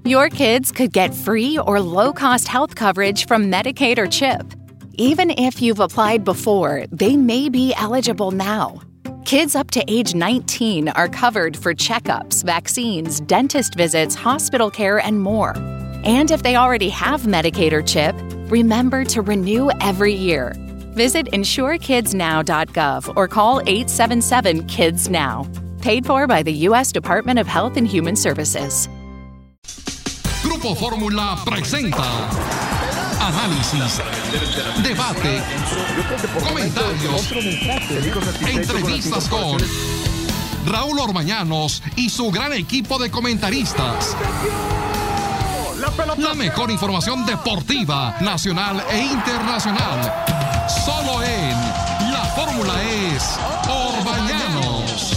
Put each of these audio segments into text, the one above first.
Your kids could get free or low-cost health coverage from Medicaid or CHIP. Even if you've applied before, they may be eligible now. Kids up to age 19 are covered for checkups, vaccines, dentist visits, hospital care, and more. And if they already have Medicaid or CHIP, remember to renew every year. Visit insurekidsnow.gov or call 877-KIDS-NOW. Paid for by the U.S. Department of Health and Human Services. Grupo Fórmula presenta análisis, debate, comentarios, entrevistas con Raúl Orbañanos y su gran equipo de comentaristas. La mejor información deportiva, nacional e internacional. Solo en La Fórmula es Orbañanos.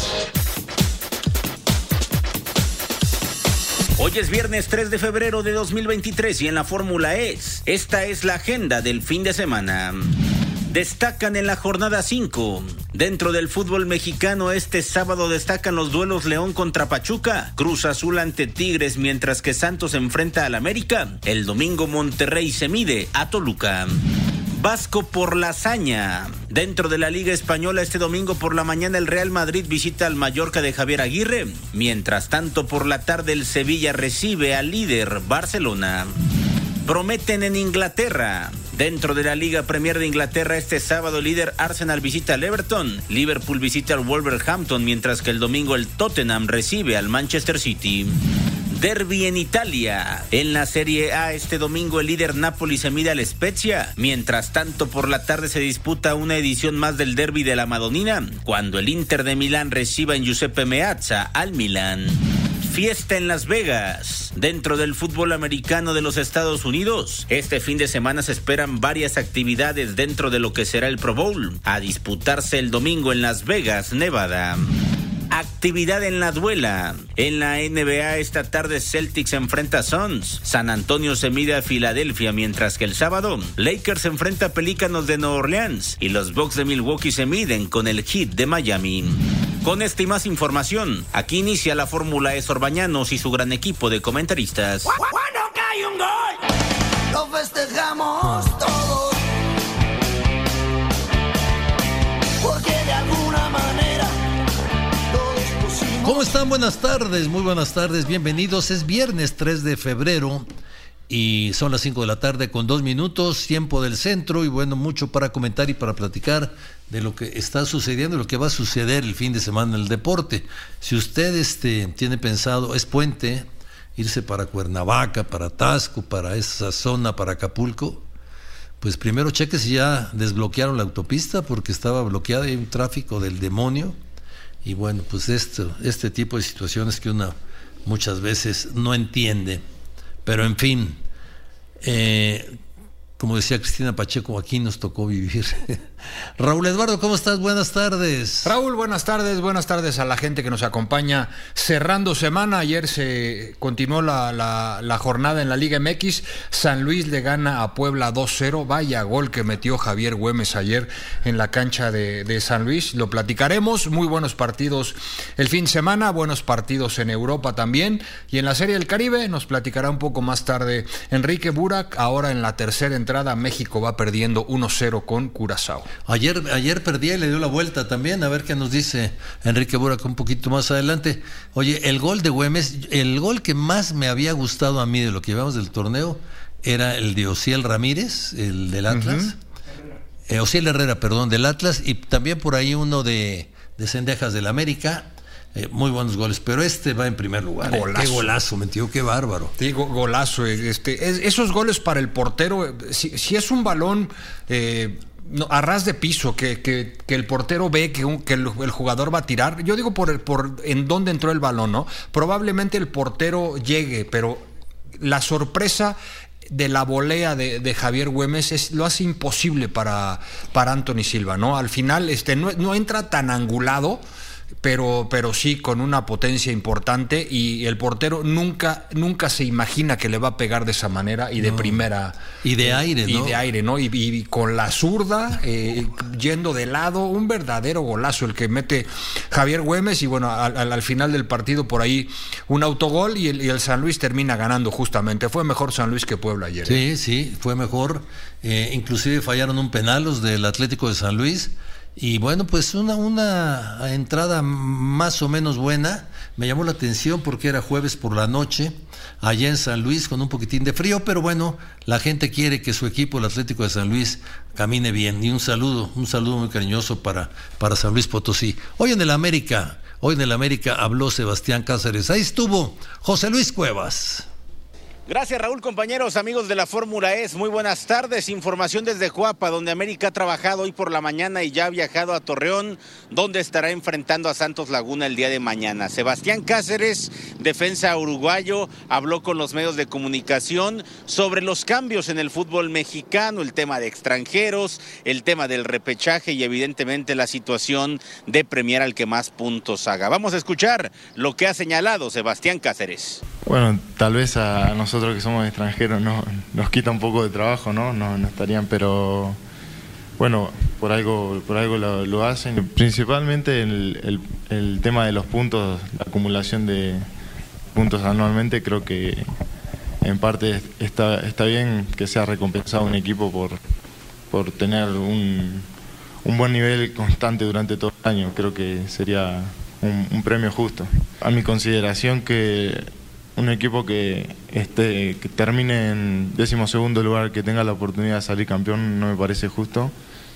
Hoy es viernes 3 de febrero de 2023 y en la Fórmula es. Esta es la agenda del fin de semana. Destacan en la jornada 5. Dentro del fútbol mexicano este sábado destacan los duelos León contra Pachuca, Cruz Azul ante Tigres mientras que Santos enfrenta al América. El domingo Monterrey se mide a Toluca. Vasco por la hazaña. Dentro de la Liga Española este domingo por la mañana el Real Madrid visita al Mallorca de Javier Aguirre. Mientras tanto por la tarde el Sevilla recibe al líder Barcelona. Prometen en Inglaterra. Dentro de la Liga Premier de Inglaterra este sábado el líder Arsenal visita al Everton, Liverpool visita al Wolverhampton, mientras que el domingo el Tottenham recibe al Manchester City. Derby en Italia. En la Serie A este domingo el líder Napoli se mide al Spezia. Mientras tanto por la tarde se disputa una edición más del Derby de la Madonnina, cuando el Inter de Milán reciba en Giuseppe Meazza al Milán. Fiesta en Las Vegas. Dentro del fútbol americano de los Estados Unidos, este fin de semana se esperan varias actividades dentro de lo que será el Pro Bowl, a disputarse el domingo en Las Vegas, Nevada. Actividad en la duela. En la NBA esta tarde Celtics enfrenta a Suns, San Antonio se mide a Filadelfia, mientras que el sábado Lakers enfrenta a Pelícanos de Nueva Orleans y los Bucks de Milwaukee se miden con el Heat de Miami. Con esta y más información, aquí inicia la Fórmula es Orbañanos y su gran equipo de comentaristas. Cuando cae un gol, lo festejamos todos, porque de alguna manera todos pusimos... ¿Cómo están? Buenas tardes, muy buenas tardes, bienvenidos. Es viernes 3 de febrero y son las 5 de la tarde con 2 minutos, tiempo del centro, y bueno, mucho para comentar y para platicar de lo que está sucediendo y lo que va a suceder el fin de semana en el deporte. Si usted tiene pensado, es puente, irse para Cuernavaca, para Taxco, para esa zona, para Acapulco, pues primero cheque si ya desbloquearon la autopista, porque estaba bloqueada y hay un tráfico del demonio. Y bueno, pues este tipo de situaciones que uno muchas veces no entiende. Pero en fin, como decía Cristina Pacheco, aquí nos tocó vivir. Raúl Eduardo, ¿cómo estás? Buenas tardes. Raúl, buenas tardes a la gente que nos acompaña cerrando semana. Ayer se continuó la jornada en la Liga MX. San Luis le gana a Puebla 2-0. Vaya gol que metió Javier Güemes ayer en la cancha de San Luis. Lo platicaremos. Muy buenos partidos el fin de semana, buenos partidos en Europa también. Y en la Serie del Caribe nos platicará un poco más tarde Enrique Burak. Ahora en la tercera entrada México va perdiendo 1-0 con Curazao. Ayer perdía y le dio la vuelta también. A ver qué nos dice Enrique Burak un poquito más adelante. Oye, el gol de Güemes, el gol que más me había gustado a mí de lo que llevamos del torneo era el de Osiel Ramírez, el del Atlas. Osiel Herrera, perdón, del Atlas, y también por ahí uno de Cendejas del América. Muy buenos goles, pero va en primer lugar. Qué golazo, metió, qué bárbaro. Sí, golazo. Esos goles para el portero, si es un balón a ras de piso, que el portero ve que el jugador va a tirar, yo digo por en dónde entró el balón, ¿no? Probablemente el portero llegue, pero la sorpresa de la volea de Javier Güemes lo hace imposible para Anthony Silva, ¿no? Al final no entra tan angulado. pero sí con una potencia importante, y el portero nunca se imagina que le va a pegar de esa manera y de primera. Y de aire, ¿no? Y de aire, ¿no? Y con la zurda, yendo de lado, un verdadero golazo el que mete Javier Güemes, y bueno, al final del partido por ahí un autogol, y el San Luis termina ganando justamente. Fue mejor San Luis que Puebla ayer. Sí, fue mejor. Inclusive fallaron un penal los del Atlético de San Luis. Y bueno, pues una entrada más o menos buena. Me llamó la atención porque era jueves por la noche, allá en San Luis, con un poquitín de frío, pero bueno, la gente quiere que su equipo, el Atlético de San Luis, camine bien. Y un saludo muy cariñoso para San Luis Potosí. Hoy en el América habló Sebastián Cáceres. Ahí estuvo José Luis Cuevas. Gracias, Raúl. Compañeros, amigos de la Fórmula E, muy buenas tardes. Información desde Coapa, donde América ha trabajado hoy por la mañana y ya ha viajado a Torreón, donde estará enfrentando a Santos Laguna el día de mañana. Sebastián Cáceres, defensa uruguayo, habló con los medios de comunicación sobre los cambios en el fútbol mexicano, el tema de extranjeros, el tema del repechaje y evidentemente la situación de premiar al que más puntos haga. Vamos a escuchar lo que ha señalado Sebastián Cáceres. Bueno, tal vez a nosotros que somos extranjeros nos quita un poco de trabajo, ¿no? No estarían, pero bueno, por algo lo hacen. Principalmente el tema de los puntos, la acumulación de puntos anualmente, creo que en parte está bien que sea recompensado un equipo por tener un buen nivel constante durante todo el año. Creo que sería un premio justo. A mi consideración, que un equipo que termine en 12º lugar, que tenga la oportunidad de salir campeón, no me parece justo,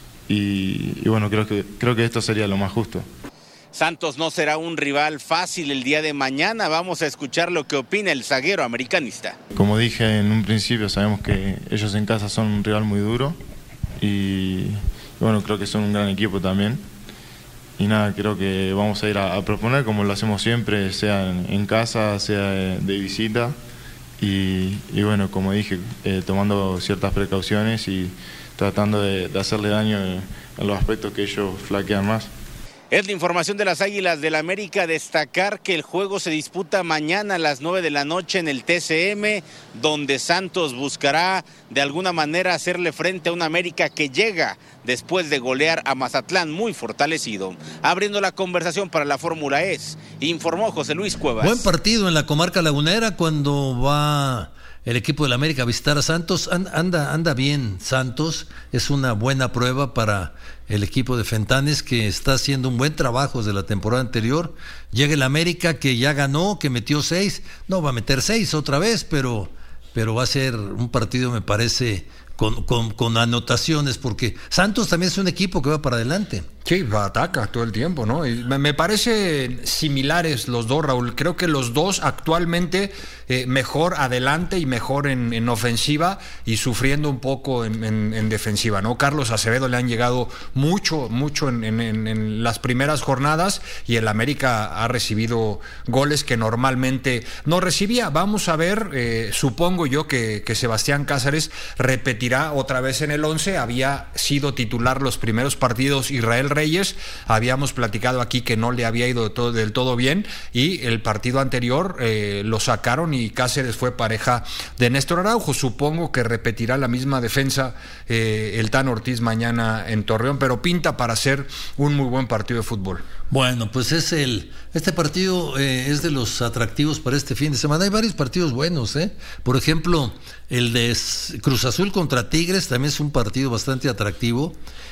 y bueno, creo que esto sería lo más justo. Santos no será un rival fácil el día de mañana. Vamos a escuchar lo que opina el zaguero americanista. Como dije en un principio, sabemos que ellos en casa son un rival muy duro, y bueno, creo que son un gran equipo también. Y nada, creo que vamos a ir a proponer como lo hacemos siempre, sea en casa, sea de visita. Y bueno, como dije, tomando ciertas precauciones y tratando de hacerle daño en los aspectos que ellos flaquean más. Es la información de las Águilas del América. Destacar que el juego se disputa mañana a las 9 de la noche en el TCM, donde Santos buscará de alguna manera hacerle frente a un América que llega después de golear a Mazatlán, muy fortalecido. Abriendo la conversación para la Fórmula E, informó José Luis Cuevas. Buen partido en la comarca lagunera cuando va el equipo del América a visitar a Santos. Anda bien Santos, es una buena prueba para el equipo de Fentanes, que está haciendo un buen trabajo desde la temporada anterior. Llega el América, que ya ganó, que metió 6, no va a meter 6 otra vez, pero va a ser un partido, me parece, con anotaciones, porque Santos también es un equipo que va para adelante. Sí, ataca todo el tiempo, ¿no? Y me parecen similares los dos, Raúl. Creo que los dos actualmente mejor adelante y mejor en ofensiva, y sufriendo un poco en defensiva, ¿no? Carlos Acevedo le han llegado mucho en las primeras jornadas, y el América ha recibido goles que normalmente no recibía. Vamos a ver, supongo yo que Sebastián Cáceres repetirá otra vez en el 11. Había sido titular los primeros partidos Israel Reyes, habíamos platicado aquí que no le había ido del todo bien, y el partido anterior lo sacaron y Cáceres fue pareja de Néstor Araujo. Supongo que repetirá la misma defensa el Tan Ortiz mañana en Torreón, pero pinta para ser un muy buen partido de fútbol. Bueno, pues este partido es de los atractivos para este fin de semana. Hay varios partidos buenos, por ejemplo, el de Cruz Azul contra Tigres también es un partido bastante atractivo.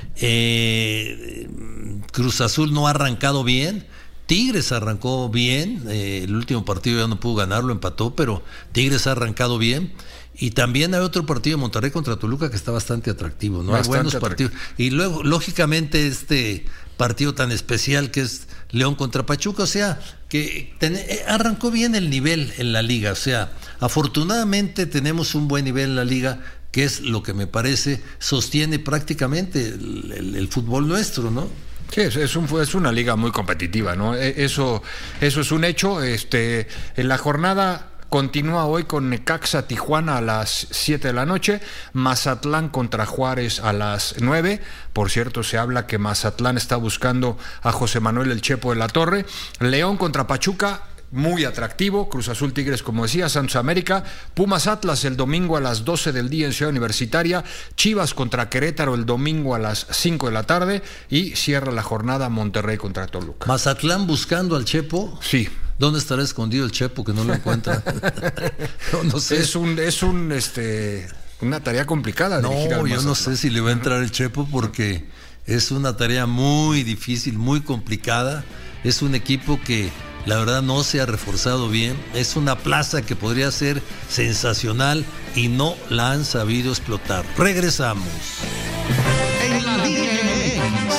Cruz Azul no ha arrancado bien, Tigres arrancó bien, el último partido ya no pudo ganarlo, empató, pero Tigres ha arrancado bien. Y también hay otro partido, Monterrey contra Toluca, que está bastante atractivo, ¿no? Bastante hay buenos partidos. Y luego, lógicamente, este partido tan especial que es León contra Pachuca, o sea, que arrancó bien el nivel en la liga, o sea, afortunadamente tenemos un buen nivel en la liga, que es lo que me parece sostiene prácticamente el fútbol nuestro, ¿no? Sí, es una liga muy competitiva, ¿no? Eso es un hecho. En la jornada continúa hoy con Necaxa Tijuana a las 7 de la noche, Mazatlán contra Juárez a las 9. Por cierto, se habla que Mazatlán está buscando a José Manuel El Chepo de la Torre. León contra Pachuca, muy atractivo. Cruz Azul Tigres, como decía, Santos América, Pumas Atlas el domingo a las 12 del día en Ciudad Universitaria, Chivas contra Querétaro el domingo a las 5 de la tarde y cierra la jornada Monterrey contra Toluca. Mazatlán buscando al Chepo. Sí. ¿Dónde estará escondido el Chepo que no lo encuentra? no sé. Es una tarea complicada. No, yo no sé si le va a entrar el Chepo porque es una tarea muy difícil, muy complicada. Es un equipo que la verdad no se ha reforzado bien. Es una plaza que podría ser sensacional y no la han sabido explotar. Regresamos. En la Liga MX.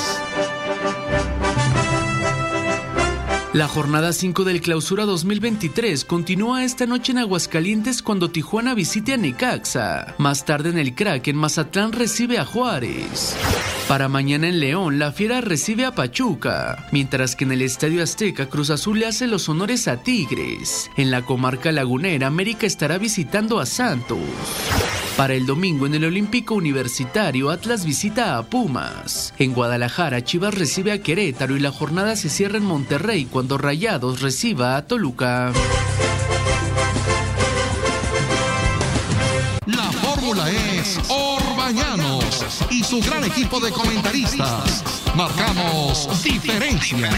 La jornada 5 del Clausura 2023 continúa esta noche en Aguascalientes cuando Tijuana visite a Necaxa. Más tarde en el Kraken, Mazatlán recibe a Juárez. Para mañana en León, la Fiera recibe a Pachuca, mientras que en el Estadio Azteca, Cruz Azul le hace los honores a Tigres. En la comarca lagunera, América estará visitando a Santos. Para el domingo en el Olímpico Universitario, Atlas visita a Pumas. En Guadalajara, Chivas recibe a Querétaro y la jornada se cierra en Monterrey cuando Rayados reciba a Toluca. La fórmula es Orbañanos y su gran equipo de comentaristas. Marcamos diferencia.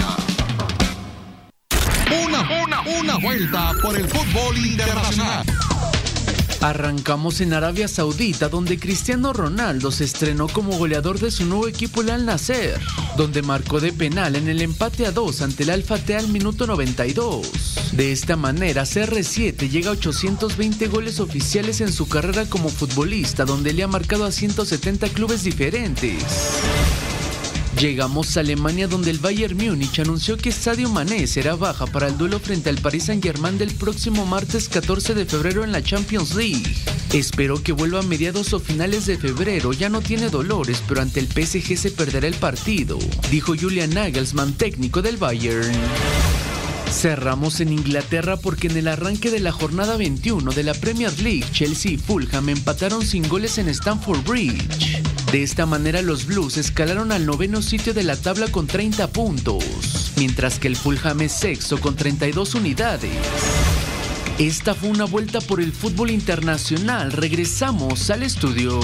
Una vuelta por el fútbol internacional. Arrancamos en Arabia Saudita, donde Cristiano Ronaldo se estrenó como goleador de su nuevo equipo, el Al Nassr, donde marcó de penal en el empate a 2 ante el Al Fateh al minuto 92. De esta manera, CR7 llega a 820 goles oficiales en su carrera como futbolista, donde le ha marcado a 170 clubes diferentes. Llegamos a Alemania, donde el Bayern Múnich anunció que Sadio Mané será baja para el duelo frente al Paris Saint-Germain del próximo martes 14 de febrero en la Champions League. Espero que vuelva a mediados o finales de febrero, ya no tiene dolores, pero ante el PSG se perderá el partido, dijo Julian Nagelsmann, técnico del Bayern. Cerramos en Inglaterra porque en el arranque de la jornada 21 de la Premier League, Chelsea y Fulham empataron sin goles en Stamford Bridge. De esta manera los Blues escalaron al 9º sitio de la tabla con 30 puntos, mientras que el Fulham es sexto con 32 unidades. Esta fue una vuelta por el fútbol internacional. Regresamos al estudio.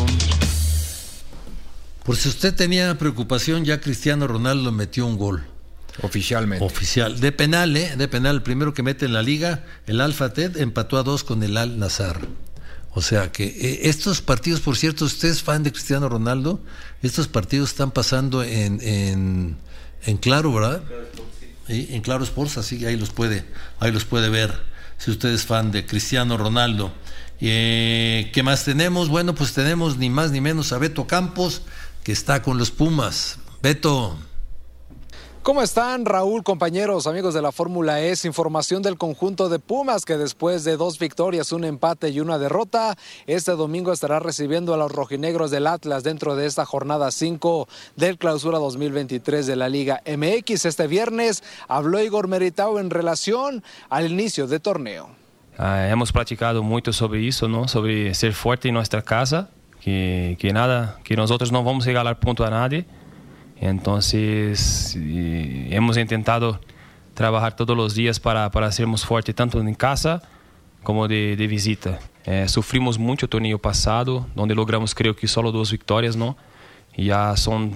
Por si usted tenía preocupación, ya Cristiano Ronaldo metió un gol. Oficialmente. Oficial. De penal, el primero que mete en la liga. El Al Fateh empató a 2 con el Al Nassr. O sea que estos partidos, por cierto, usted es fan de Cristiano Ronaldo, estos partidos están pasando en Claro, ¿verdad? Sí, en Claro Sports, así que ahí los puede ver, si usted es fan de Cristiano Ronaldo. ¿Qué más tenemos? Bueno, pues tenemos ni más ni menos a Beto Campos, que está con los Pumas. Beto. ¿Cómo están, Raúl, compañeros, amigos de la Fórmula E? Información del conjunto de Pumas, que después de 2 victorias, un empate y una derrota, este domingo estará recibiendo a los rojinegros del Atlas dentro de esta jornada 5 del Clausura 2023 de la Liga MX. Este viernes habló Igor Meritao en relación al inicio del torneo. Hemos platicado mucho sobre eso, ¿no? Sobre ser fuerte en nuestra casa, que nosotros no vamos a regalar punto a nadie. Entonces hemos intentado trabajar todos los días para sermos fuertes tanto en casa como de visita. Sufrimos mucho el torneo pasado, donde logramos creo que solo 2 victorias, ¿no? Ya son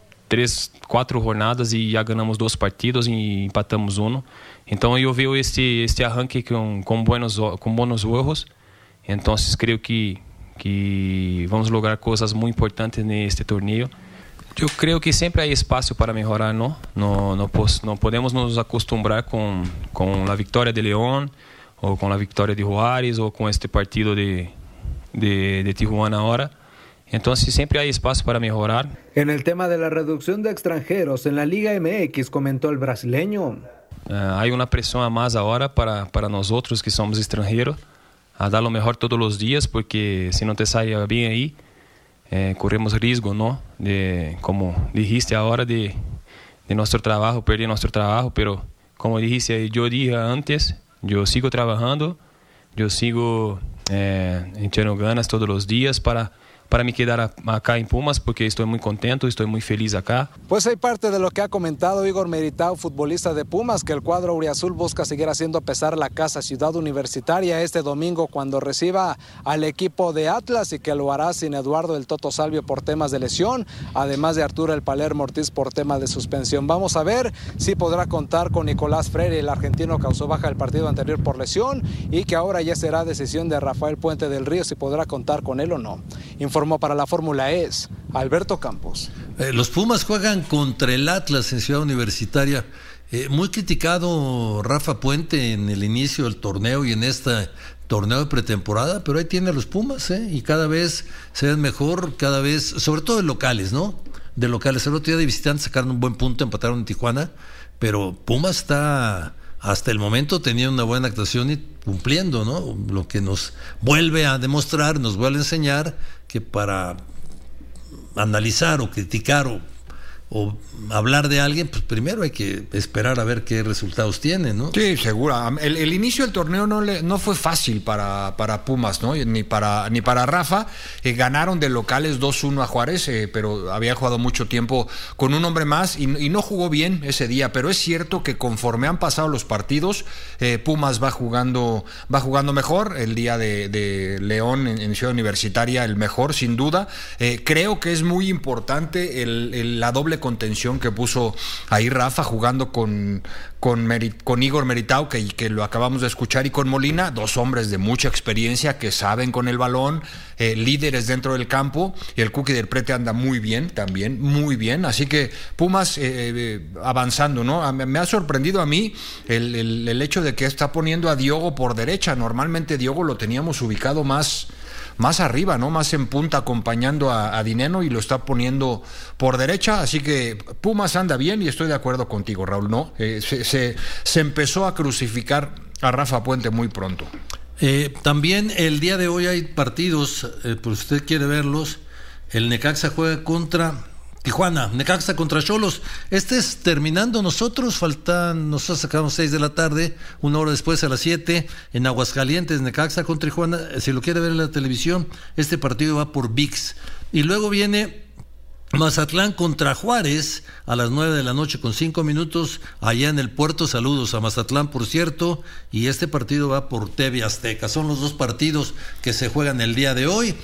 3-4 jornadas y ya ganamos 2 partidos y empatamos 1. Entonces yo veo este arranque con buenos ojos. Entonces creo que vamos a lograr cosas muy importantes en este torneo. Yo creo que siempre hay espacio para mejorar, ¿no? No podemos nos acostumbrar con la victoria de León o con la victoria de Juárez o con este partido de Tijuana ahora. Entonces siempre hay espacio para mejorar. En el tema de la reducción de extranjeros en la Liga MX, comentó el brasileño. Hay una presión a más ahora para nosotros que somos extranjeros, a dar lo mejor todos los días, porque si no te sale bien ahí, corremos riesgo, ¿no? Como dijiste ahora, de nuestro trabajo, perder nuestro trabajo, pero como dijiste, yo dije antes, yo sigo trabajando Yo sigo echando ganas todos los días para me quedar acá en Pumas, porque estoy muy contento, estoy muy feliz acá. Pues hay parte de lo que ha comentado Igor Meritao, futbolista de Pumas, que el cuadro auriazul busca seguir haciendo pesar la casa Ciudad Universitaria este domingo cuando reciba al equipo de Atlas, y que lo hará sin Eduardo el Toto Salvio por temas de lesión, además de Arturo el Palermo Ortiz por tema de suspensión. Vamos a ver si podrá contar con Nicolás Freire, el argentino causó baja el partido anterior por lesión, y que ahora ya será decisión de Rafael Puente del Río si podrá contar con él o no. Informó para la Fórmula E Alberto Campos. Los Pumas juegan contra el Atlas en Ciudad Universitaria. Muy criticado Rafa Puente en el inicio del torneo y en este torneo de pretemporada, pero ahí tiene a los Pumas, y cada vez se ven mejor, cada vez, sobre todo de locales, ¿no? De locales. El otro día de visitantes sacaron un buen punto, empataron en Tijuana, pero Pumas está hasta el momento teniendo una buena actuación y cumpliendo, ¿no? Lo que nos vuelve a demostrar, nos vuelve a enseñar que para analizar o criticar o hablar de alguien, pues primero hay que esperar a ver qué resultados tiene, ¿no? Sí, seguro. El inicio del torneo no fue fácil para Pumas, ¿no? Ni para Rafa. Ganaron de locales 2-1 a Juárez, pero había jugado mucho tiempo con un hombre más y no jugó bien ese día. Pero es cierto que conforme han pasado los partidos, Pumas va jugando mejor. El día de León en Ciudad Universitaria, el mejor, sin duda. Creo que es muy importante la doble contención que puso ahí Rafa, jugando con Igor Meritao, que lo acabamos de escuchar, y con Molina, dos hombres de mucha experiencia que saben con el balón, líderes dentro del campo, y el Cookie del Prete anda muy bien también, muy bien, así que Pumas avanzando, ¿no? Me ha sorprendido a mí el hecho de que está poniendo a Diogo por derecha. Normalmente Diogo lo teníamos ubicado más arriba, ¿no? Más en punta, acompañando a Dineno, y lo está poniendo por derecha, así que Pumas anda bien y estoy de acuerdo contigo, Raúl, ¿no? Se empezó a crucificar a Rafa Puente muy pronto. También el día de hoy hay partidos, por si usted quiere verlos. El Necaxa juega contra Tijuana, Necaxa contra Xolos. Este es terminando nosotros sacamos 6 de la tarde, una hora después a las 7 en Aguascalientes, Necaxa contra Tijuana. Si lo quiere ver en la televisión, este partido va por ViX. Y luego viene Mazatlán contra Juárez a las 9 de la noche con 5 minutos allá en el puerto. Saludos a Mazatlán, por cierto, y este partido va por TV Azteca. Son los dos partidos que se juegan el día de hoy.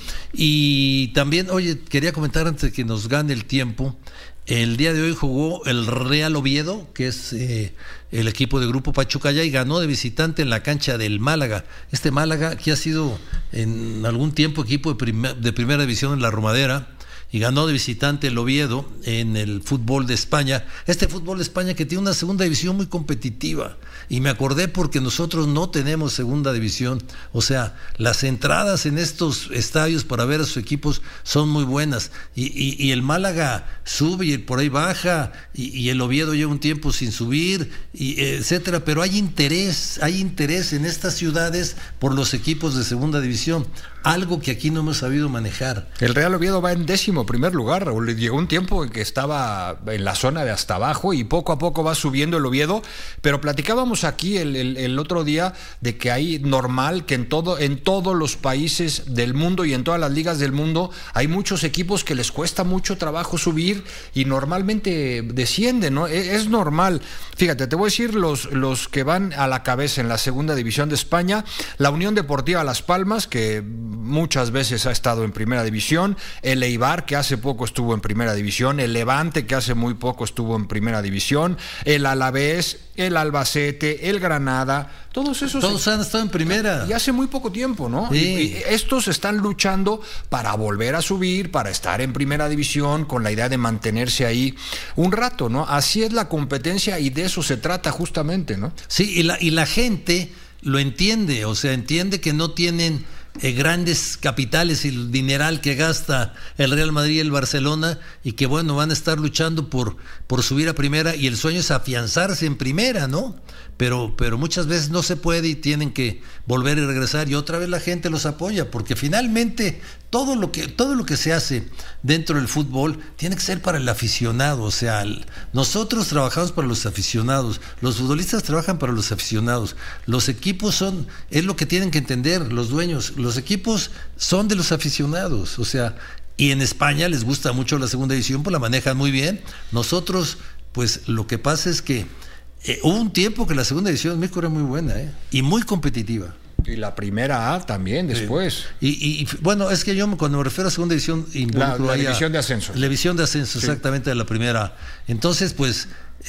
Y también, oye, quería comentar antes de que nos gane el tiempo, el día de hoy jugó el Real Oviedo, que es el equipo de Grupo Pachuca, y ganó de visitante en la cancha del Málaga. Este Málaga que ha sido en algún tiempo equipo de primera división en la Romadera, y ganó de visitante el Oviedo en el fútbol de España. Este fútbol de España que tiene una segunda división muy competitiva. Y me acordé porque nosotros no tenemos segunda división. O sea, las entradas en estos estadios para ver a sus equipos son muy buenas. Y el Málaga sube y por ahí baja. Y el Oviedo lleva un tiempo sin subir, y etcétera. Pero hay interés en estas ciudades por los equipos de segunda división. Algo que aquí no hemos sabido manejar. El Real Oviedo va en 11º lugar, Raúl. Llegó un tiempo en que estaba en la zona de hasta abajo y poco a poco va subiendo el Oviedo, pero platicábamos aquí el otro día de que hay normal que en todos los países del mundo y en todas las ligas del mundo hay muchos equipos que les cuesta mucho trabajo subir y normalmente descienden, ¿no? Es normal. Fíjate, te voy a decir los que van a la cabeza en la segunda división de España: la Unión Deportiva Las Palmas, que muchas veces ha estado en primera división; el Eibar, que hace poco estuvo en primera división; el Levante, que hace muy poco estuvo en primera división; el Alavés, el Albacete, el Granada. Todos han estado en primera y hace muy poco tiempo, ¿no? Sí. Y estos están luchando para volver a subir, para estar en primera división, con la idea de mantenerse ahí un rato, ¿no? Así es la competencia y de eso se trata justamente, ¿no? Sí, y la gente lo entiende, o sea, entiende que no tienen grandes capitales y el dineral que gasta el Real Madrid y el Barcelona, y que bueno, van a estar luchando por subir a primera, y el sueño es afianzarse en primera, ¿no? Pero muchas veces no se puede y tienen que volver y regresar, y otra vez la gente los apoya, porque finalmente todo lo que se hace dentro del fútbol tiene que ser para el aficionado. O sea, nosotros trabajamos para los aficionados, los futbolistas trabajan para los aficionados, los equipos es lo que tienen que entender los dueños, los equipos son de los aficionados. O sea, y en España les gusta mucho la segunda división, pues la manejan muy bien. Nosotros, pues lo que pasa es que hubo un tiempo que la segunda división en México era muy buena, y muy competitiva. Y la primera A también después. Y bueno, es que yo cuando me refiero a segunda división involucro la división de ascenso. La división de ascenso, exactamente, de la primera A. Entonces, pues,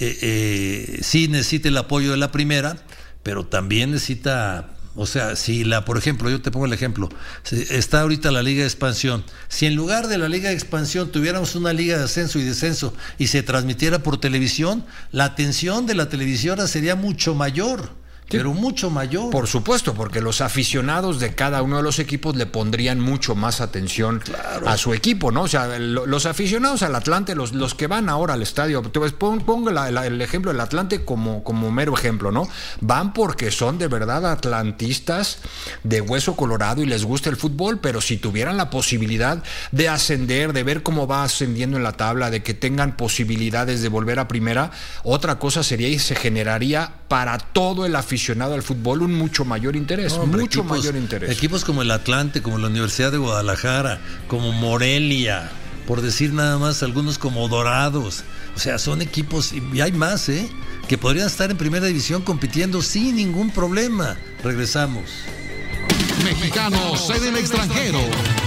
sí necesita el apoyo de la primera, pero también necesita, o sea, si por ejemplo, yo te pongo el ejemplo, está ahorita la Liga de Expansión. Si en lugar de la Liga de Expansión tuviéramos una Liga de Ascenso y Descenso y se transmitiera por televisión, la atención de la televisora sería mucho mayor. Sí, pero mucho mayor. Por supuesto, porque los aficionados de cada uno de los equipos le pondrían mucho más atención a su equipo, ¿no? O sea, los aficionados al Atlante, los que van ahora al estadio, pongo el ejemplo del Atlante como mero ejemplo, ¿no? Van porque son de verdad atlantistas de hueso colorado y les gusta el fútbol, pero si tuvieran la posibilidad de ascender, de ver cómo va ascendiendo en la tabla, de que tengan posibilidades de volver a primera, otra cosa sería y se generaría para todo el aficionado al fútbol un mucho mayor interés, mayor interés. Equipos como el Atlante, como la Universidad de Guadalajara, como Morelia, por decir nada más, algunos como Dorados, o sea, son equipos, y hay más, que podrían estar en primera división compitiendo sin ningún problema. Regresamos. Mexicanos en el extranjero.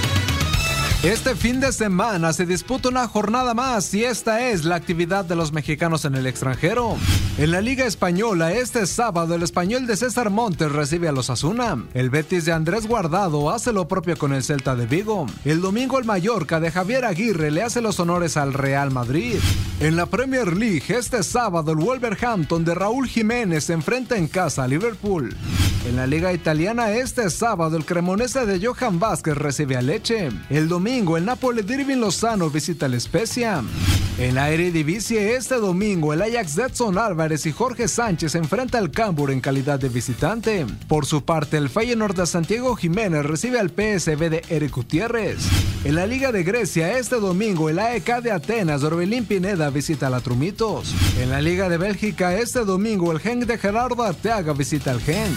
Este fin de semana se disputa una jornada más y esta es la actividad de los mexicanos en el extranjero. En la Liga Española, este sábado el Español de César Montes recibe a los Osasuna. El Betis de Andrés Guardado hace lo propio con el Celta de Vigo. El domingo el Mallorca de Javier Aguirre le hace los honores al Real Madrid. En la Premier League, este sábado el Wolverhampton de Raúl Jiménez se enfrenta en casa a Liverpool. En la Liga Italiana, este sábado el Cremonese de Johan Vázquez recibe a Lecce. El domingo el Napoli de Irving Lozano visita el Spezia. En la Eredivisie, este domingo el Ajax de Edson Álvarez y Jorge Sánchez se enfrenta al Cambuur en calidad de visitante. Por su parte, el Feyenoord de Santiago Jiménez recibe al PSV de Eric Gutiérrez. En la Liga de Grecia, este domingo el AEK de Atenas de Orbelín Pineda visita al Atrumitos. En la Liga de Bélgica, este domingo el Genk de Gerardo Arteaga visita al Genk.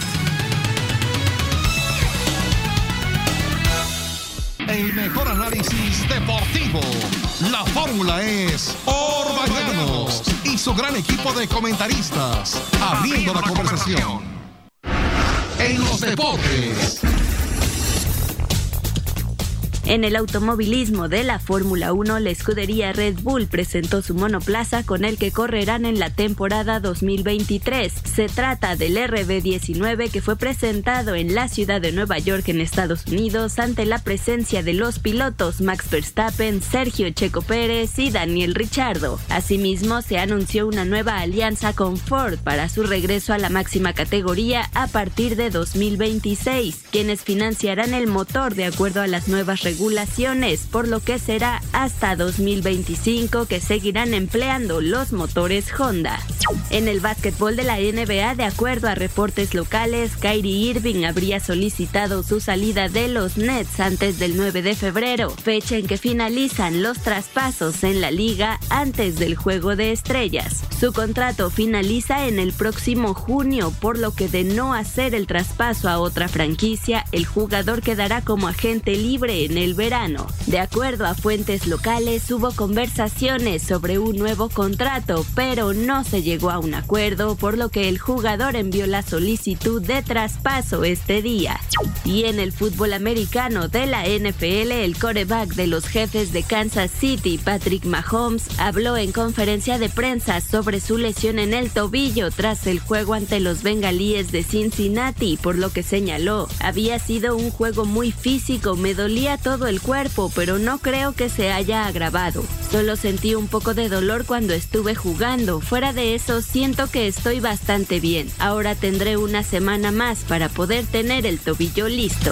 El mejor análisis deportivo. La fórmula es Orbañanos y su gran equipo de comentaristas, abriendo la conversación. En los deportes. En el automovilismo de la Fórmula 1, la escudería Red Bull presentó su monoplaza con el que correrán en la temporada 2023. Se trata del RB19 que fue presentado en la ciudad de Nueva York en Estados Unidos ante la presencia de los pilotos Max Verstappen, Sergio Checo Pérez y Daniel Ricciardo. Asimismo, se anunció una nueva alianza con Ford para su regreso a la máxima categoría a partir de 2026, quienes financiarán el motor de acuerdo a las nuevas regulaciones, por lo que será hasta 2025 que seguirán empleando los motores Honda. En el básquetbol de la NBA, de acuerdo a reportes locales, Kyrie Irving habría solicitado su salida de los Nets antes del 9 de febrero, fecha en que finalizan los traspasos en la liga antes del Juego de Estrellas. Su contrato finaliza en el próximo junio, por lo que de no hacer el traspaso a otra franquicia, el jugador quedará como agente libre en el verano. De acuerdo a fuentes locales, hubo conversaciones sobre un nuevo contrato, pero no se llegó a un acuerdo, por lo que el jugador envió la solicitud de traspaso este día. Y en el fútbol americano de la NFL, el quarterback de los Jefes de Kansas City, Patrick Mahomes, habló en conferencia de prensa sobre su lesión en el tobillo tras el juego ante los Bengalíes de Cincinnati, por lo que señaló: había sido un juego muy físico, me dolía todo el cuerpo, pero no creo que se haya agravado. Solo sentí un poco de dolor cuando estuve jugando. Fuera de eso, siento que estoy bastante bien. Ahora tendré una semana más para poder tener el tobillo listo.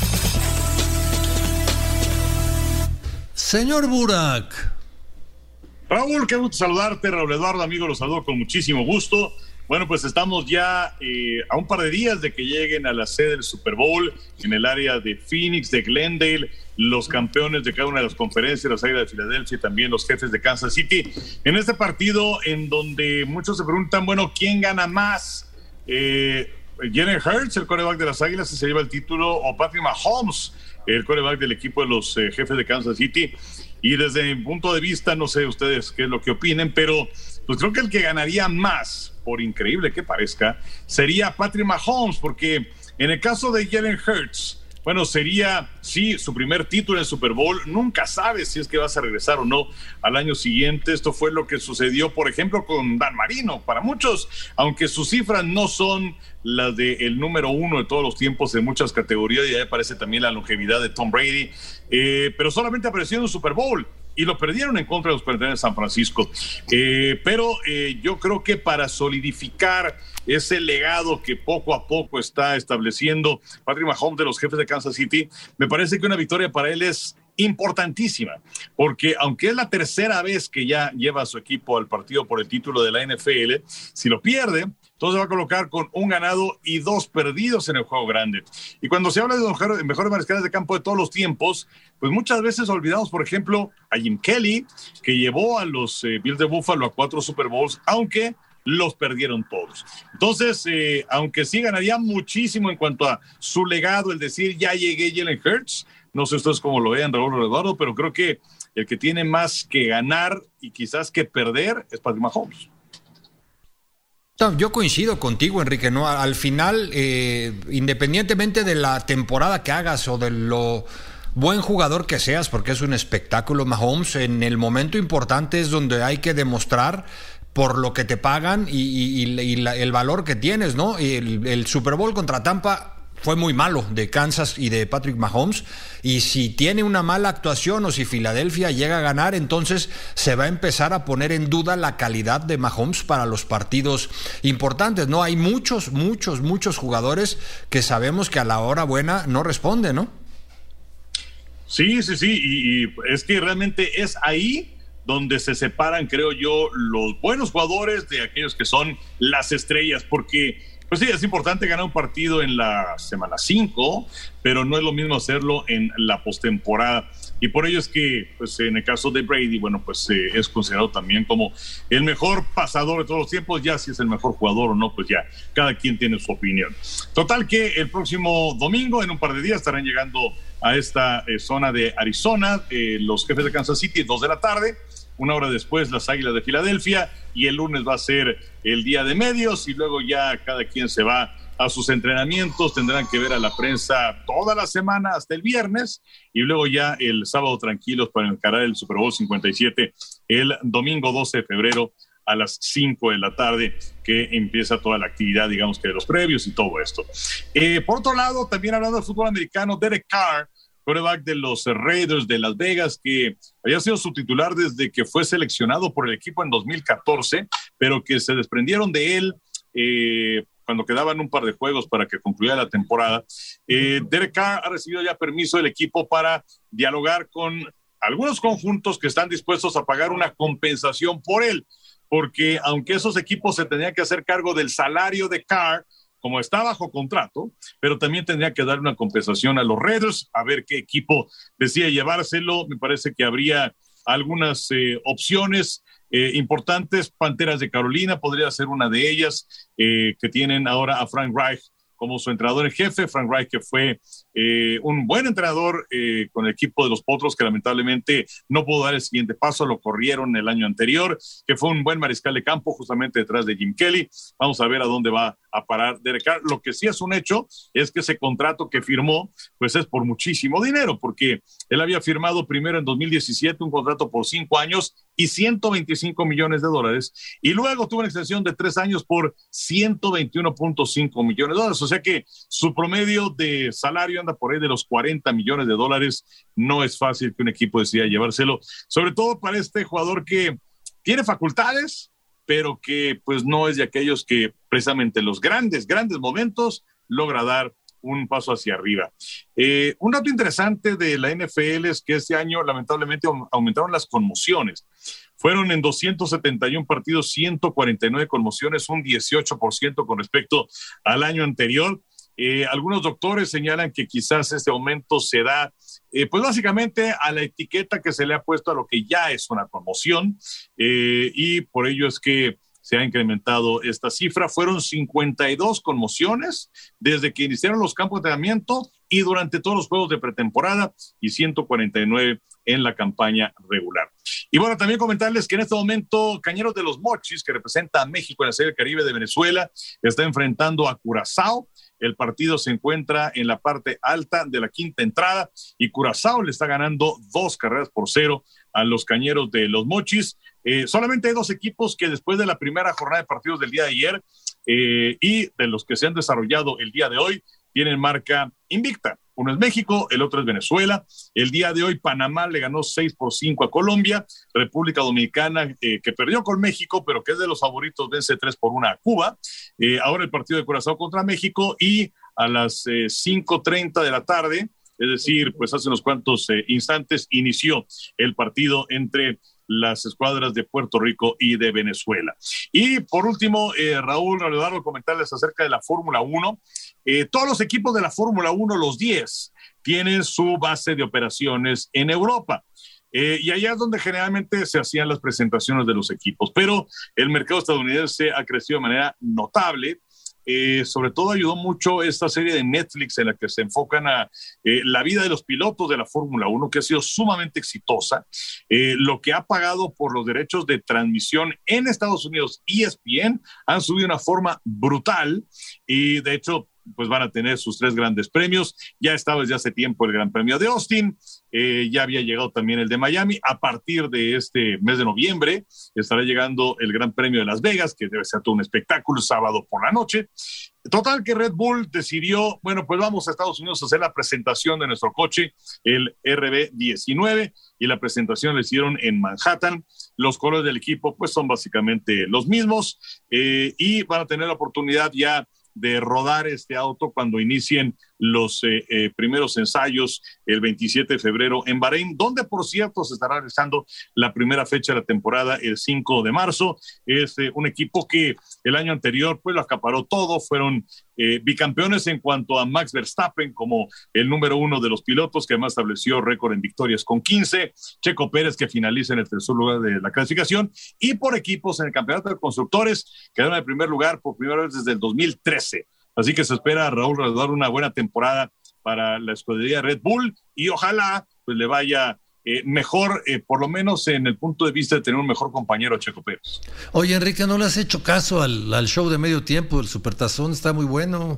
Señor Burak. Raúl, qué gusto saludarte. Raúl Eduardo, amigo, los saludo con muchísimo gusto. Bueno, pues estamos ya a un par de días de que lleguen a la sede del Super Bowl en el área de Phoenix, de Glendale, los campeones de cada una de las conferencias, las Águilas de Filadelfia y también los Jefes de Kansas City. En este partido en donde muchos se preguntan, bueno, ¿quién gana más? Jalen Hurts, el quarterback de las Águilas, se lleva el título, o Patrick Mahomes, el quarterback del equipo de los Jefes de Kansas City. Y desde mi punto de vista, no sé ustedes qué es lo que opinen, pero pues creo que el que ganaría más, por increíble que parezca, sería Patrick Mahomes, porque en el caso de Jalen Hurts, bueno, sería, sí, su primer título en el Super Bowl. Nunca sabes si es que vas a regresar o no al año siguiente. Esto fue lo que sucedió, por ejemplo, con Dan Marino. Para muchos, aunque sus cifras no son las del número 1 de todos los tiempos en muchas categorías, y ahí aparece también la longevidad de Tom Brady, pero solamente apareció en un Super Bowl y lo perdieron en contra de los 49ers de San Francisco. Pero yo creo que para solidificar ese legado que poco a poco está estableciendo Patrick Mahomes de los Jefes de Kansas City, me parece que una victoria para él es importantísima, porque aunque es la tercera vez que ya lleva a su equipo al partido por el título de la NFL, si lo pierde, entonces va a colocar con 1 ganado y 2 perdidos en el juego grande. Y cuando se habla de los mejores mariscales de campo de todos los tiempos, pues muchas veces olvidamos, por ejemplo, a Jim Kelly, que llevó a los Bills de Buffalo a 4 Super Bowls, aunque los perdieron todos. Entonces, aunque sí ganaría muchísimo en cuanto a su legado, el decir, ya llegué Jalen Hurts, no sé ustedes cómo lo vean, Raúl Eduardo, pero creo que el que tiene más que ganar y quizás que perder es Patrick Mahomes. Yo coincido contigo, Enrique, ¿no? Al final, independientemente de la temporada que hagas o de lo buen jugador que seas, porque es un espectáculo, Mahomes, en el momento importante es donde hay que demostrar por lo que te pagan y el valor que tienes, ¿no? El Super Bowl contra Tampa fue muy malo de Kansas y de Patrick Mahomes, y si tiene una mala actuación o si Filadelfia llega a ganar, entonces se va a empezar a poner en duda la calidad de Mahomes para los partidos importantes, ¿no? Hay muchos jugadores que sabemos que a la hora buena no responden, ¿no? Sí, y es que realmente es ahí donde se separan, creo yo, los buenos jugadores de aquellos que son las estrellas, porque pues sí, es importante ganar un partido en la semana 5, pero no es lo mismo hacerlo en la postemporada. Y por ello es que, pues en el caso de Brady, bueno, pues es considerado también como el mejor pasador de todos los tiempos. Ya si es el mejor jugador o no, pues ya cada quien tiene su opinión. Total que el próximo domingo, en un par de días, estarán llegando a esta zona de Arizona, los Jefes de Kansas City, 2 de la tarde. 1 hora después las Águilas de Filadelfia, y el lunes va a ser el día de medios, y luego ya cada quien se va a sus entrenamientos. Tendrán que ver a la prensa toda la semana hasta el viernes, y luego ya el sábado tranquilos para encarar el Super Bowl 57 el domingo 12 de febrero a las 5 de la tarde, que empieza toda la actividad, digamos que de los previos y todo esto. Por otro lado, también hablando de fútbol americano, Derek Carr, quarterback de los Raiders de Las Vegas, que había sido su titular desde que fue seleccionado por el equipo en 2014, pero que se desprendieron de él cuando quedaban un par de juegos para que concluyera la temporada. Derek Carr ha recibido ya permiso del equipo para dialogar con algunos conjuntos que están dispuestos a pagar una compensación por él, porque aunque esos equipos se tenían que hacer cargo del salario de Carr, como está bajo contrato, pero también tendría que dar una compensación a los Raiders, a ver qué equipo decide llevárselo. Me parece que habría algunas opciones importantes. Panteras de Carolina podría ser una de ellas, que tienen ahora a Frank Reich como su entrenador en jefe. Frank Reich, que fue un buen entrenador con el equipo de los Potros, que lamentablemente no pudo dar el siguiente paso, lo corrieron el año anterior, que fue un buen mariscal de campo justamente detrás de Jim Kelly. Vamos a ver a dónde va a parar Derek Carr. Lo que sí es un hecho es que ese contrato que firmó pues es por muchísimo dinero, porque él había firmado primero en 2017 un contrato por 5 años y $125 millones, y luego tuvo una extensión de 3 años por $121.5 millones. O sea que su promedio de salario anda por ahí de los $40 millones. No es fácil que un equipo decida llevárselo, sobre todo para este jugador que tiene facultades, pero que pues no es de aquellos que precisamente los grandes momentos logra dar un paso hacia arriba. Un dato interesante de la NFL es que este año lamentablemente aumentaron las conmociones. Fueron en 271 partidos, 149 conmociones, un 18% con respecto al año anterior. Algunos doctores señalan que quizás este aumento se da pues básicamente a la etiqueta que se le ha puesto a lo que ya es una conmoción, y por ello es que se ha incrementado esta cifra. Fueron 52 conmociones desde que iniciaron los campos de entrenamiento y durante todos los juegos de pretemporada, y 149 en la campaña regular. Y bueno, también comentarles que en este momento Cañeros de los Mochis, que representa a México en la Serie del Caribe de Venezuela, está enfrentando a Curazao. El partido se encuentra en la parte alta de la quinta entrada y Curazao le está ganando 2-0 a los Cañeros de los Mochis. Solamente hay dos equipos que después de la primera jornada de partidos del día de ayer y de los que se han desarrollado el día de hoy, tienen marca invicta. Uno es México, el otro es Venezuela. El día de hoy Panamá le ganó 6-5 a Colombia. República Dominicana, que perdió con México, pero que es de los favoritos, vence 3-1 a Cuba. Ahora el partido de Curazao contra México, y a las 5:30 de la tarde, es decir, pues hace unos cuantos instantes, inició el partido entre las escuadras de Puerto Rico y de Venezuela. Y por último, Raúl, Eduardo, comentarles acerca de la Fórmula 1. Todos los equipos de la Fórmula 1, los 10, tienen su base de operaciones en Europa. Y allá es donde generalmente se hacían las presentaciones de los equipos. Pero el mercado estadounidense ha crecido de manera notable. Sobre todo ayudó mucho esta serie de Netflix en la que se enfocan a la vida de los pilotos de la Fórmula 1, que ha sido sumamente exitosa. Lo que ha pagado por los derechos de transmisión en Estados Unidos, ESPN, han subido de una forma brutal, y de hecho pues van a tener sus 3 grandes premios. Ya estaba desde hace tiempo el Gran Premio de Austin, ya había llegado también el de Miami. A partir de este mes de noviembre estará llegando el Gran Premio de Las Vegas, que debe ser todo un espectáculo, sábado por la noche. Total que Red Bull decidió, bueno, pues vamos a Estados Unidos a hacer la presentación de nuestro coche, el RB19, y la presentación la hicieron en Manhattan. Los colores del equipo pues son básicamente los mismos, y van a tener la oportunidad ya de rodar este auto cuando inicien los primeros ensayos el 27 de febrero en Bahrein, donde por cierto se estará realizando la primera fecha de la temporada el 5 de marzo. Es un equipo que el año anterior pues lo acaparó todo, fueron bicampeones en cuanto a Max Verstappen como el número 1 de los pilotos, que además estableció récord en victorias con 15, Checo Pérez, que finaliza en el tercer lugar de la clasificación, y por equipos en el campeonato de constructores quedaron en primer lugar por primera vez desde el 2013. Así que se espera, Raúl, dar una buena temporada para la escudería Red Bull, y ojalá pues le vaya mejor, por lo menos en el punto de vista de tener un mejor compañero a Checo Pérez. Oye, Enrique, ¿no le has hecho caso al show de medio tiempo? El Supertazón está muy bueno.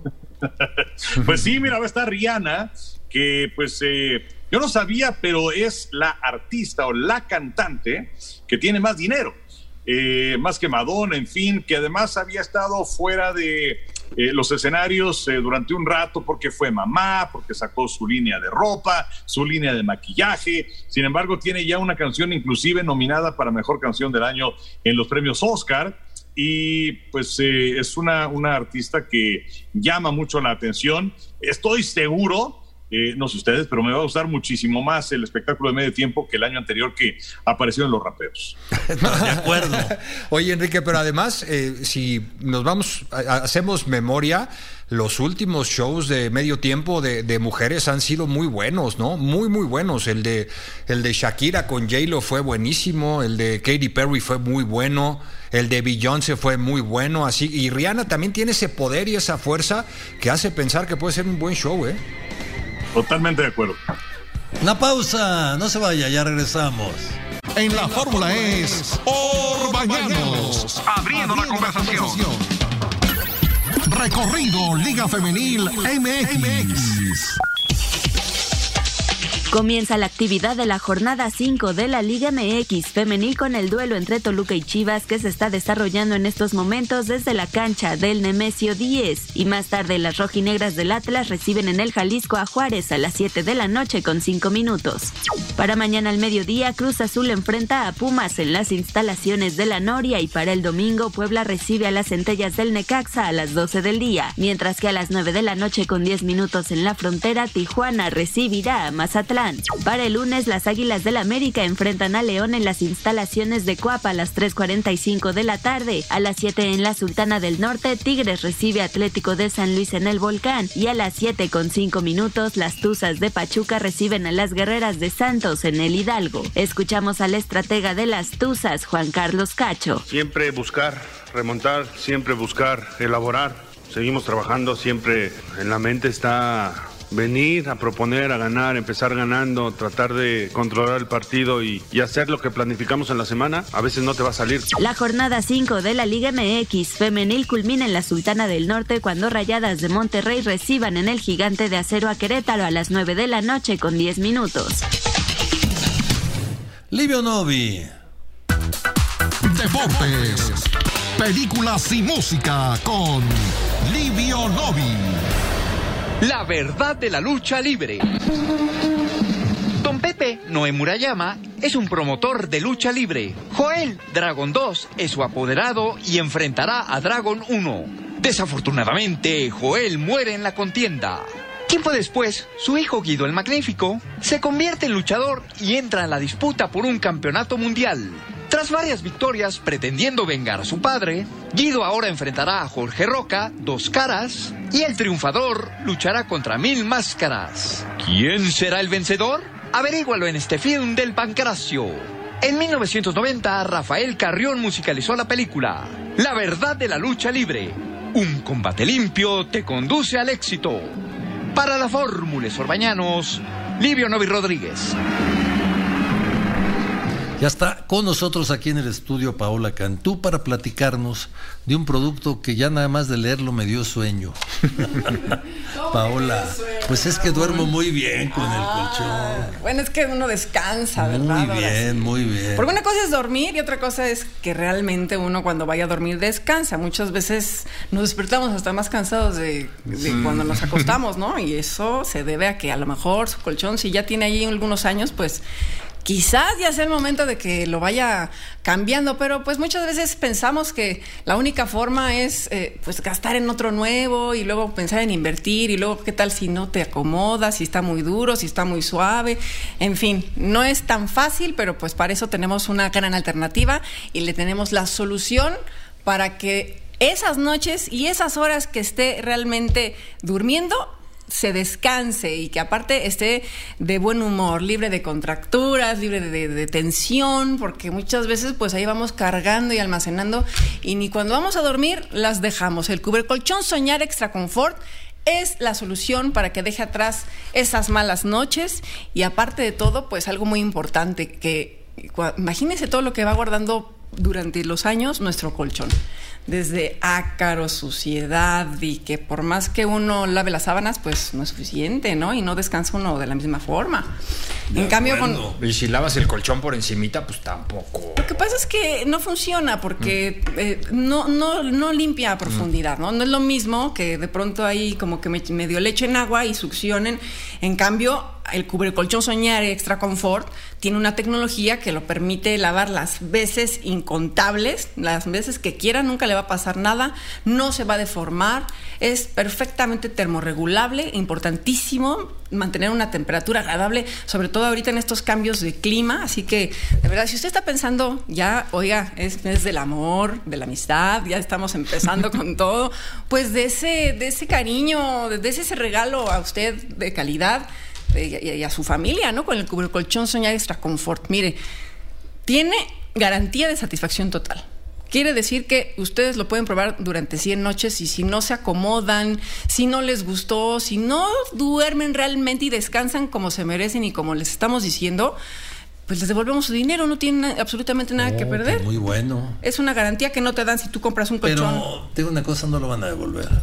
Pues sí, mira, va a estar Rihanna, que pues yo no sabía, pero es la artista o la cantante que tiene más dinero, más que Madonna, en fin, que además había estado fuera de los escenarios durante un rato porque fue mamá, porque sacó su línea de ropa, su línea de maquillaje. Sin embargo, tiene ya una canción inclusive nominada para Mejor Canción del Año en los premios Oscar, y pues es una artista que llama mucho la atención. Estoy seguro, no sé ustedes, pero me va a gustar muchísimo más el espectáculo de medio tiempo que el año anterior que apareció en Los Raperos. De acuerdo. Oye, Enrique, pero además, si nos vamos, hacemos memoria, los últimos shows de medio tiempo de mujeres han sido muy buenos, ¿no? Muy, muy buenos. El de Shakira con J-Lo fue buenísimo, el de Katy Perry fue muy bueno, el de Beyoncé fue muy bueno, así, y Rihanna también tiene ese poder y esa fuerza que hace pensar que puede ser un buen show, ¿eh? Totalmente de acuerdo. Una pausa, no se vaya, ya regresamos. En la Fórmula es Orbañanos, abriendo la conversación. Recorrido Liga Femenil MX. Comienza la actividad de la jornada 5 de la Liga MX femenil con el duelo entre Toluca y Chivas que se está desarrollando en estos momentos desde la cancha del Nemesio 10. Y más tarde las rojinegras del Atlas reciben en el Jalisco a Juárez a las 7 de la noche con 5 minutos. Para mañana al mediodía, Cruz Azul enfrenta a Pumas en las instalaciones de la Noria y para el domingo Puebla recibe a las Centellas del Necaxa a las 12 del día, mientras que a las 9 de la noche con 10 minutos en la frontera, Tijuana recibirá a Mazatlán. Para el lunes, las Águilas del América enfrentan a León en las instalaciones de Coapa a las 3:45 de la tarde. A las 7 en la Sultana del Norte, Tigres recibe a Atlético de San Luis en el Volcán y a las 7:05 minutos, las Tuzas de Pachuca reciben a las Guerreras de Santos en el Hidalgo. Escuchamos al estratega de las Tuzas, Juan Carlos Cacho. Siempre buscar remontar, siempre buscar elaborar. Seguimos trabajando, siempre en la mente está venir a proponer, a ganar, empezar ganando, tratar de controlar el partido y hacer lo que planificamos en la semana. A veces no te va a salir. La jornada 5 de la Liga MX femenil culmina en la Sultana del Norte cuando Rayadas de Monterrey reciban en el Gigante de Acero a Querétaro a las 9 de la noche con 10 minutos. Livio Novi. Deportes, películas y música con Livio Novi. La verdad de la lucha libre. Don Pepe Noé Murayama es un promotor de lucha libre. Joel Dragon 2 es su apoderado y enfrentará a Dragon 1. Desafortunadamente, Joel muere en la contienda. Tiempo después, su hijo Guido el Magnífico se convierte en luchador y entra en la disputa por un campeonato mundial. Tras varias victorias pretendiendo vengar a su padre, Guido ahora enfrentará a Jorge Roca, Dos Caras, y el triunfador luchará contra 1000 Máscaras. ¿Quién será el vencedor? Averígualo en este film del Pancracio. En 1990, Rafael Carrión musicalizó la película La verdad de la lucha libre. Un combate limpio te conduce al éxito. Para la Fórmula Sorbañanos, Livio Novi Rodríguez. Ya está con nosotros aquí en el estudio Paola Cantú para platicarnos de un producto que ya nada más de leerlo me dio sueño. Paola, pues es que duermo muy bien con el colchón. Bueno, es que uno descansa, ¿verdad? Muy bien, muy bien. Porque una cosa es dormir y otra cosa es que realmente uno cuando vaya a dormir descansa. Muchas veces nos despertamos hasta más cansados de cuando nos acostamos, ¿no? Y eso se debe a que a lo mejor su colchón, si ya tiene ahí algunos años, pues quizás ya sea el momento de que lo vaya cambiando, pero pues muchas veces pensamos que la única forma es pues gastar en otro nuevo y luego pensar en invertir y luego qué tal si no te acomodas, si está muy duro, si está muy suave, en fin, no es tan fácil, pero pues para eso tenemos una gran alternativa y le tenemos la solución para que esas noches y esas horas que esté realmente durmiendo se descanse y que aparte esté de buen humor, libre de contracturas, libre de tensión, porque muchas veces pues ahí vamos cargando y almacenando y ni cuando vamos a dormir las dejamos. El Cubrecolchón Soñar Extra Confort es la solución para que deje atrás esas malas noches y aparte de todo pues algo muy importante, que imagínense todo lo que va guardando durante los años nuestro colchón, desde ácaro, suciedad y que por más que uno lave las sábanas pues no es suficiente, ¿no? Y no descansa uno de la misma forma. En cambio y si lavas el colchón por encimita pues tampoco. Lo que pasa es que no funciona porque no limpia a profundidad, ¿no? No es lo mismo que de pronto ahí como que medio le echen agua y succionen. En cambio el Cubrecolchón Soñar Extra Confort tiene una tecnología que lo permite lavar las veces incontables, las veces que quiera, nunca le va a pasar nada, no se va a deformar, es perfectamente termorregulable, importantísimo mantener una temperatura agradable, sobre todo ahorita en estos cambios de clima, así que de verdad si usted está pensando ya, oiga, es mes del amor, de la amistad, ya estamos empezando con todo, pues de ese cariño, de ese regalo a usted de calidad y a su familia, ¿no? Con el Cubrecolchón Soñar Extra Confort. Mire, tiene garantía de satisfacción total. Quiere decir que ustedes lo pueden probar durante 100 noches y si no se acomodan, si no les gustó, si no duermen realmente y descansan como se merecen y como les estamos diciendo, pues les devolvemos su dinero, no tienen absolutamente nada que perder. Muy bueno. Es una garantía que no te dan si tú compras un colchón. Pero tengo una cosa, no lo van a devolver.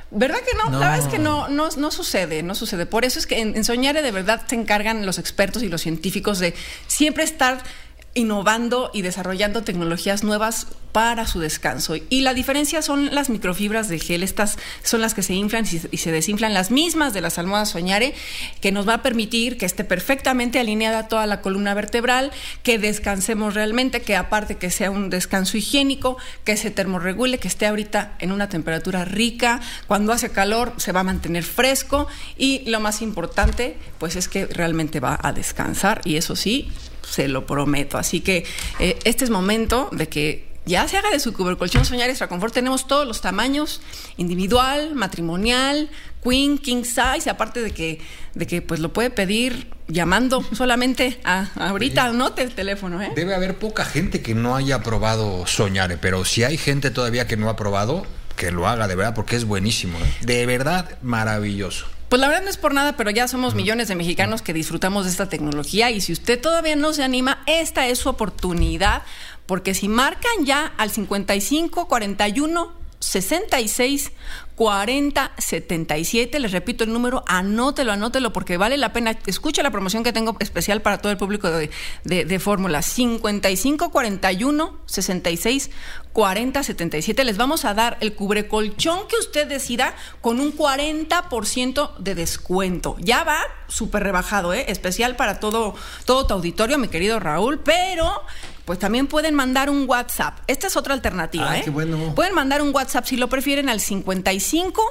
¿Verdad que no? La verdad es que no sucede. Por eso es que en Soñare de verdad se encargan los expertos y los científicos de siempre estar innovando y desarrollando tecnologías nuevas para su descanso. Y la diferencia son las microfibras de gel. Estas son las que se inflan y se desinflan, las mismas de las almohadas Soñare, que nos va a permitir que esté perfectamente alineada toda la columna vertebral, que descansemos realmente, que aparte que sea un descanso higiénico, que se termorregule, que esté ahorita en una temperatura rica. Cuando hace calor se va a mantener fresco y lo más importante pues es que realmente va a descansar, y eso sí, se lo prometo. Así que este es momento de que ya se haga de su cubrecolchón Soñare Extra Confort. Tenemos todos los tamaños: individual, matrimonial, queen, king size, aparte de que pues lo puede pedir llamando solamente ahorita, anote el teléfono. Debe haber poca gente que no haya probado Soñare, pero si hay gente todavía que no ha probado, que lo haga de verdad, porque es buenísimo, de verdad maravilloso. Pues la verdad no es por nada, pero ya somos millones de mexicanos que disfrutamos de esta tecnología, y si usted todavía no se anima, esta es su oportunidad, porque si marcan ya al 55 41 66 40 77, les repito el número, anótelo porque vale la pena. Escucha la promoción que tengo especial para todo el público de Fórmula: 55 41 66 40 77. Les vamos a dar el cubrecolchón que usted decida con un 40% de descuento. Ya va súper rebajado, especial para todo tu auditorio, mi querido Raúl, pero pues también pueden mandar un WhatsApp. Esta es otra alternativa. Qué bueno. Pueden mandar un WhatsApp si lo prefieren al 55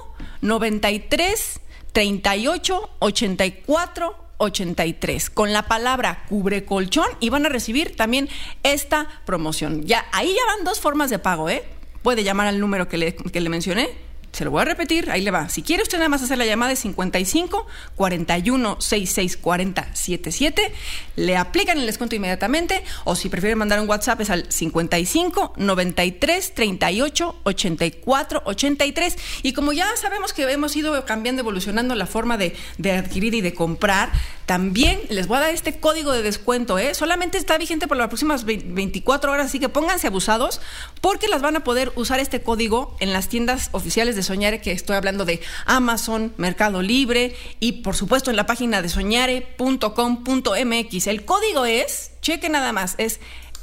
93 38 84 83 con la palabra cubrecolchón, y van a recibir también esta promoción. Ahí ya van dos formas de pago. Puede llamar al número que le mencioné. Se lo voy a repetir, ahí le va. Si quiere usted nada más hacer la llamada de 55 41 66 40 77, le aplican el descuento inmediatamente, o si prefiere mandar un WhatsApp es al 55 93 38 84 83. Y como ya sabemos que hemos ido cambiando, evolucionando la forma de adquirir y de comprar, también les voy a dar este código de descuento. Solamente está vigente por las próximas 24 horas, así que pónganse abusados, porque las van a poder usar este código en las tiendas oficiales de Soñare, que estoy hablando de Amazon, Mercado Libre y por supuesto en la página de soñare.com.mx. El código es, cheque nada más, es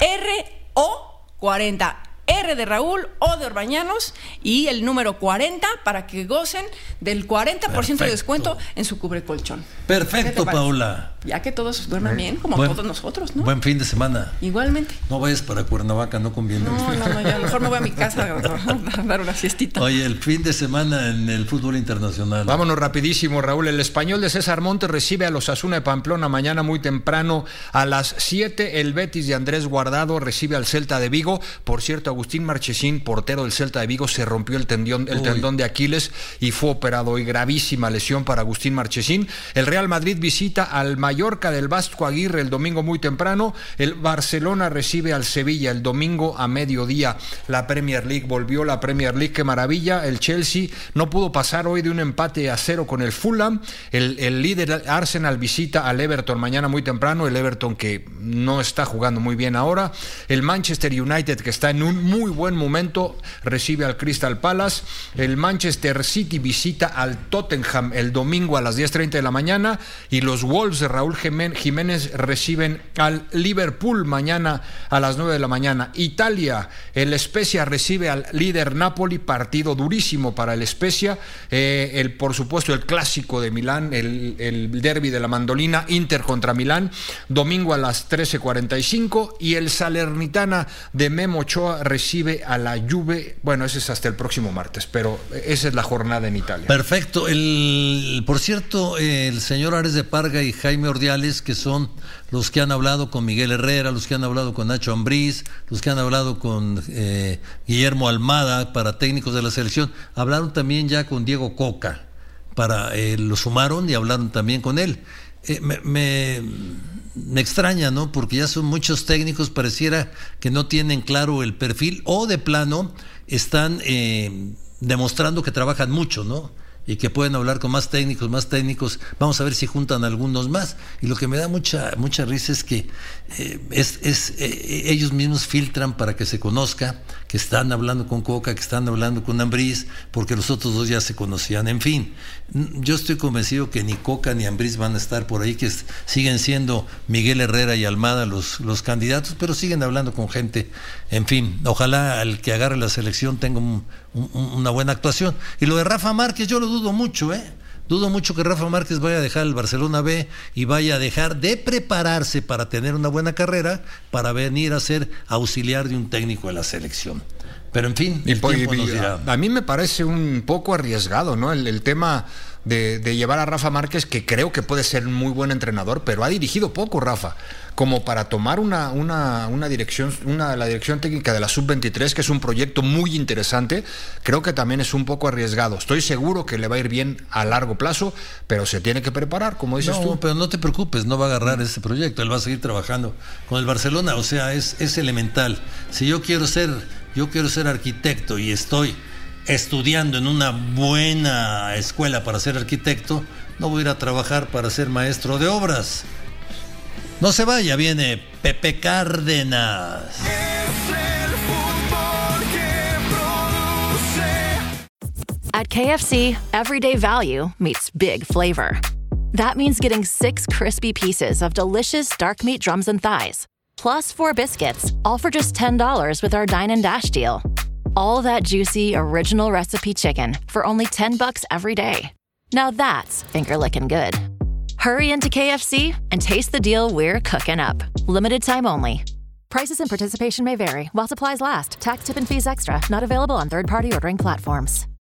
RO40. R de Raúl, O de Orbañanos y el número 40 para que gocen del 40% de descuento en su cubrecolchón. Perfecto, Paola. Ya que todos duerman bien, como todos nosotros, ¿no? Buen fin de semana. Igualmente. No vayas para Cuernavaca, no conviene. No, yo mejor me voy a mi casa a dar una siestita. Oye, el fin de semana en el fútbol internacional. Vámonos rapidísimo, Raúl. El Español de César Montes recibe a los Osasuna de Pamplona mañana muy temprano a las 7. El Betis de Andrés Guardado recibe al Celta de Vigo. Por cierto, Agustín Marchesín, portero del Celta de Vigo, se rompió el tendón de Aquiles y fue operado hoy. Gravísima lesión para Agustín Marchesín. El Real Madrid visita al Mallorca del Vasco Aguirre el domingo muy temprano. El Barcelona recibe al Sevilla el domingo a mediodía. La Premier League volvió, la Premier League, qué maravilla. El Chelsea no pudo pasar hoy de un empate a 0 con el Fulham. El líder Arsenal visita al Everton mañana muy temprano. El Everton que no está jugando muy bien ahora. El Manchester United, que está en un muy buen momento, recibe al Crystal Palace. El Manchester City visita al Tottenham el domingo a las 10:30 de la mañana, y los Wolves de Raúl Jiménez reciben al Liverpool mañana a las 9 de la mañana. Italia, el Spezia recibe al líder Napoli, partido durísimo para el Spezia. Por supuesto el clásico de Milán, el derbi de la mandolina, Inter contra Milán, domingo a las 13:45, y el Salernitana de Memo Ochoa recibe a la Juve. Bueno, ese es hasta el próximo martes, pero esa es la jornada en Italia. Perfecto. Por cierto, el señor Ares de Parga y Jaime Ordiales, que son los que han hablado con Miguel Herrera, los que han hablado con Nacho Ambriz, los que han hablado con Guillermo Almada para técnicos de la selección, hablaron también ya con Diego Coca, lo sumaron y hablaron también con él. Me extraña, ¿no? Porque ya son muchos técnicos, pareciera que no tienen claro el perfil, o de plano están demostrando que trabajan mucho, ¿no? Y que pueden hablar con más técnicos. Vamos a ver si juntan algunos más. Y lo que me da mucha risa es que ellos mismos filtran para que se conozca, que están hablando con Coca, que están hablando con Ambriz, porque los otros dos ya se conocían. En fin, yo estoy convencido que ni Coca ni Ambriz van a estar por ahí, que siguen siendo Miguel Herrera y Almada los candidatos, pero siguen hablando con gente. En fin, ojalá el que agarre la selección tenga una buena actuación. Y lo de Rafa Márquez yo lo dudo mucho, Dudo mucho que Rafa Márquez vaya a dejar el Barcelona B y vaya a dejar de prepararse para tener una buena carrera, para venir a ser auxiliar de un técnico de la selección. Pero en fin, el tiempo nos dirá. A mí me parece un poco arriesgado, ¿no? El tema de llevar a Rafa Márquez, que creo que puede ser un muy buen entrenador, pero ha dirigido poco Rafa, como para tomar la dirección técnica de la Sub-23, que es un proyecto muy interesante. Creo que también es un poco arriesgado. Estoy seguro que le va a ir bien a largo plazo, pero se tiene que preparar, como dices tú. No, pero no te preocupes, no va a agarrar ese proyecto, él va a seguir trabajando con el Barcelona. O sea, es elemental. Si yo quiero ser arquitecto y estoy estudiando en una buena escuela para ser arquitecto, no voy a ir a trabajar para ser maestro de obras. No se vaya, viene Pepe Cárdenas. At KFC, everyday value meets big flavor. That means getting 6 crispy pieces of delicious dark meat drums and thighs, plus 4 biscuits, all for just $10 with our Dine and Dash deal. All that juicy, original recipe chicken for only $10 every day. Now that's finger-licking good. Hurry into KFC and taste the deal we're cooking up. Limited time only. Prices and participation may vary while supplies last. Tax, tip, and fees extra. Not available on third-party ordering platforms.